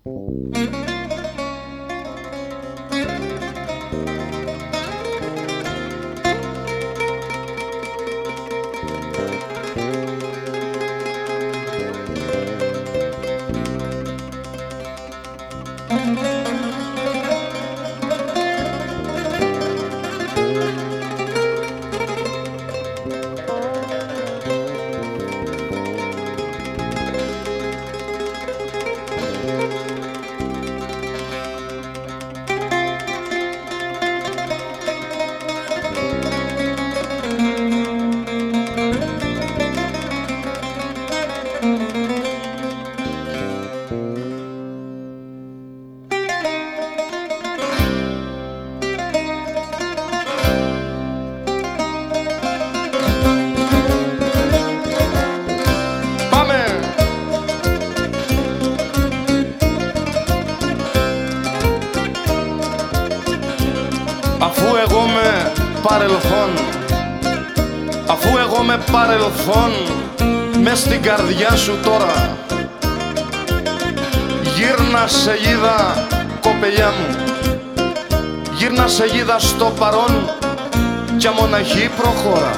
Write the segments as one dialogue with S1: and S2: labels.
S1: Αφού εγώ με παρελθόν, αφού εγώ με παρελθόν, μες στην καρδιά σου τώρα γύρνα σελίδα, κοπελιά μου, γύρνα σελίδα στο παρόν κι αμοναχή προχώρα.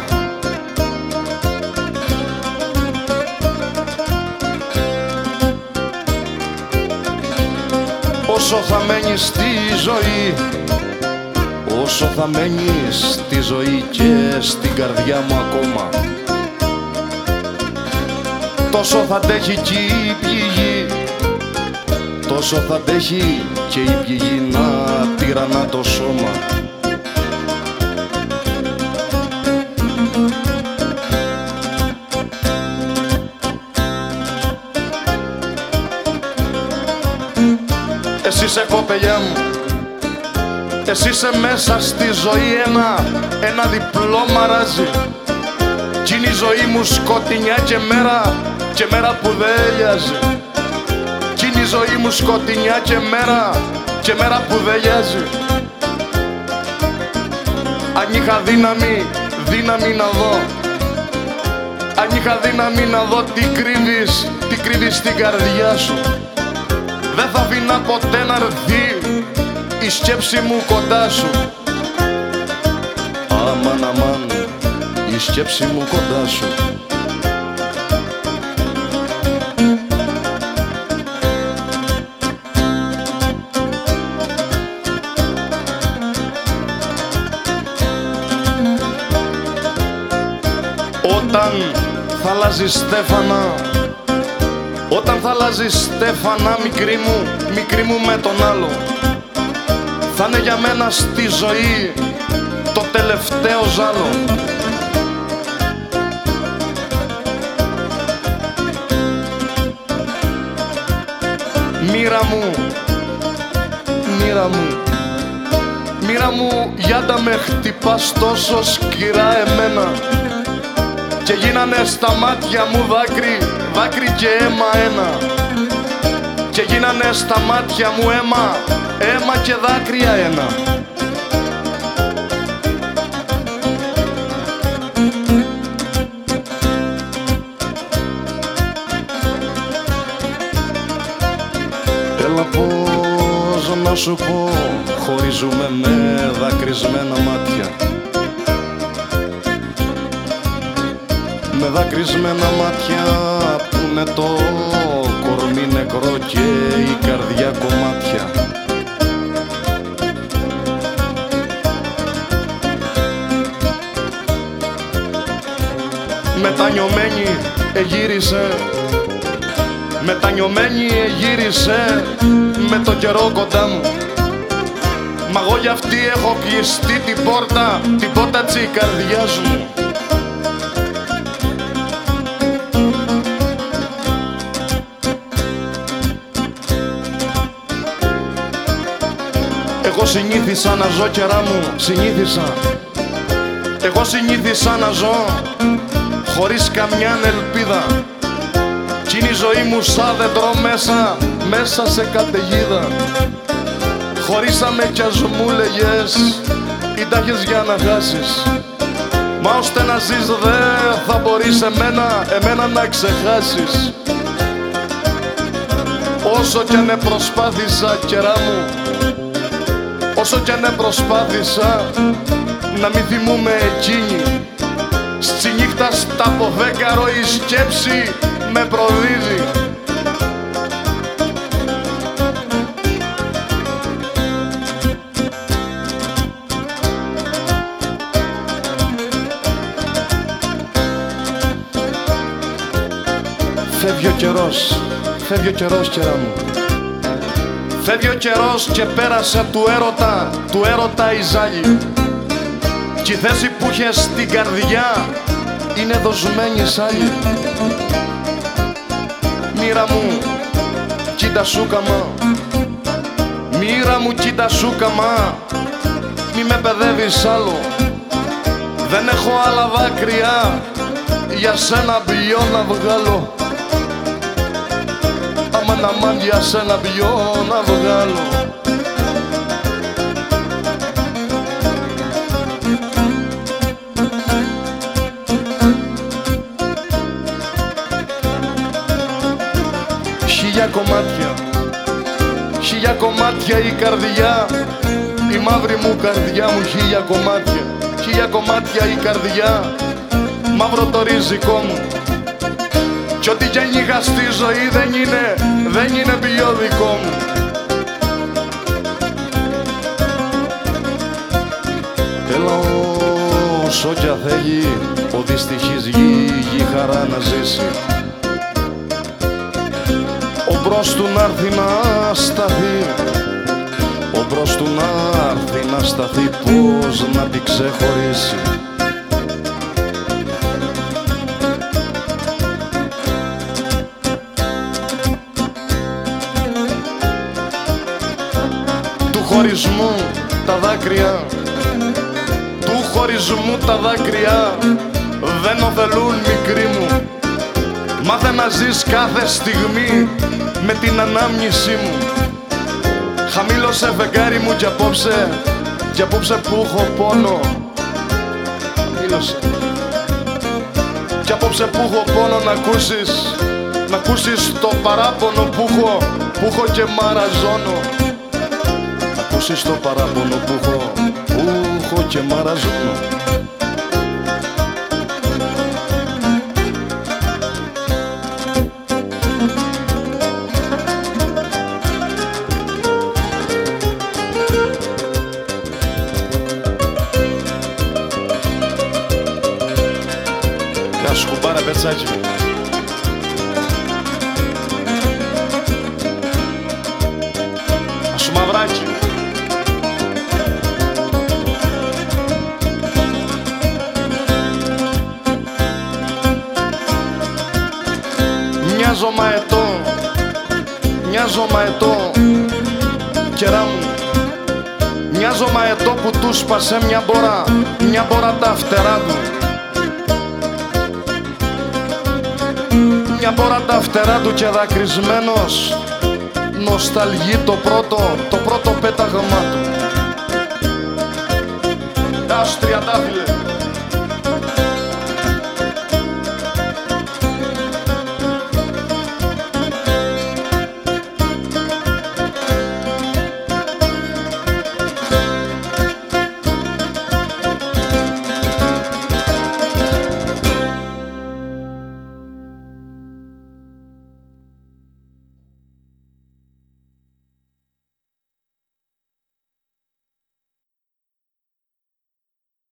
S1: Όσο θα μένεις στη ζωή, όσο θα μένεις στη ζωή και στην καρδιά μου ακόμα, τόσο θα αντέχει κι η πληγή, τόσο θα αντέχει και η πληγή να τυραννά το σώμα. Εσύ είσαι κοπελιά μου, εσύ είσαι μέσα στη ζωή ένα διπλό μαράζι. Κι είναι η ζωή μου σκοτεινιά και μέρα που δεν λιάζει. Κι είναι η ζωή μου σκοτεινιά και μέρα που δεν λιάζει. Αν είχα δύναμη να δω, αν είχα δύναμη να δω τι κρύβεις στην καρδιά σου, δεν θα αφήνα ποτέ να έρθει η σκέψη μου κοντά σου. Αμάν, αμάν, η σκέψη μου κοντά σου. Όταν θα αλλάζει στέφανα, όταν θα αλλάζει στέφανα, μικρή μου με τον άλλο, θα είναι για μένα στη ζωή το τελευταίο ζάλο. Μοίρα μου, γιάντα με χτυπάς τόσο σκληρά εμένα, και γίνανε στα μάτια μου δάκρυ και αίμα ένα. Και γίνανε στα μάτια μου αίμα και δάκρυα ένα. Έλα πώς να σου πω, χωρίζουμε με δακρυσμένα μάτια, με δακρυσμένα μάτια που είναι το κορμί νεκρό και η καρδιά κομμάτια. Μετανιωμένη εγύρισε με το καιρό κοντά μου, μα εγώ για αυτή έχω κλειστεί την πόρτα της καρδιάς μου. Εγώ συνήθισα να ζω, καιρά μου, εγώ συνήθισα να ζω χωρίς καμιά ελπίδα, κι είναι η ζωή μου σαν δέντρο μέσα σε καταιγίδα. Χωρίσαμε κι ας μου λέγες ήταχες για να χάσεις, μα ώστε να ζεις δεν θα μπορείς εμένα να ξεχάσεις. όσο κι αν προσπάθησα, κερά μου, όσο κι αν προσπάθησα να μην θυμούμε εκείνη, στη νύχτα στα ποδέκαρο η σκέψη με προδίδει. Φεύγει ο καιρός, καιρά μου. Φεύγει ο καιρός και πέρασε του έρωτα η ζάλη. Κι η θέση που είχες στην καρδιά είναι δοσμένη σ' άλλη. Μοίρα μου, κοίτα σου καμά. Μοίρα μου, κοίτα σου καμά. Μη με παιδεύεις άλλο. Δεν έχω άλλα δάκρυα για σένα μπιό να βγάλω. Αμάν, αμάν, για σένα μπιό να βγάλω. Χίλια κομμάτια η καρδιά, η μαύρη μου καρδιά μου, χίλια κομμάτια η καρδιά, μαύρο το ριζικό μου. Κι ό,τι κι αν είχα στη ζωή δεν είναι πιο δικό μου. Έλα όσο κι θέλει ο δυστυχής γη χαρά να ζήσει. Ο μπρος του να έρθει να σταθεί, ο μπρος του να έρθει να σταθεί, πώς να την ξεχωρίσει. Του χωρισμού τα δάκρυα, του χωρισμού τα δάκρυα δεν ωφελούν μικρή μου. Μάθε να ζεις κάθε στιγμή με την ανάμνησή μου. Χαμήλωσε φεγγάρι μου κι απόψε που έχω πόνο. Χαμήλωσε κι απόψε που έχω πόνο να ακούσεις το παράπονο που έχω και μαραζώνω. Να ακούσεις το παράπονο που έχω και μαραζώνω. Γεια σου κουμπάρα πετσάκι. Ασου μαυράκι. Μοιάζω μαετό, κερά μου. Μοιάζω μαετό που του σπάσε μια μπόρα τα φτερά του. Μια μπόρα τα φτερά του και δακρυσμένος νοσταλγεί το πρώτο πέταγμα του. Τάσου τριαντάφυλλε.